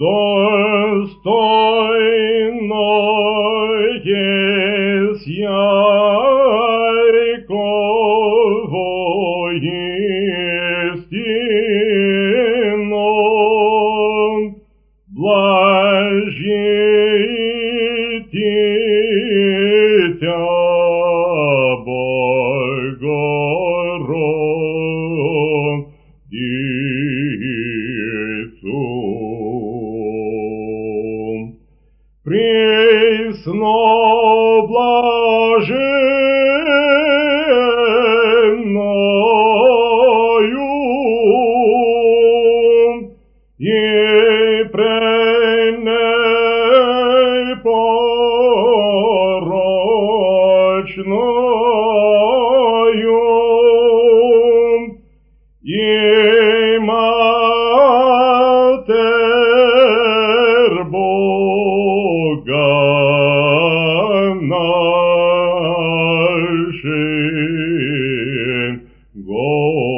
достойное Яково истину, блажитите Богородицу. Пресно блаженною и пренепорочною и Матерь Бога нашего.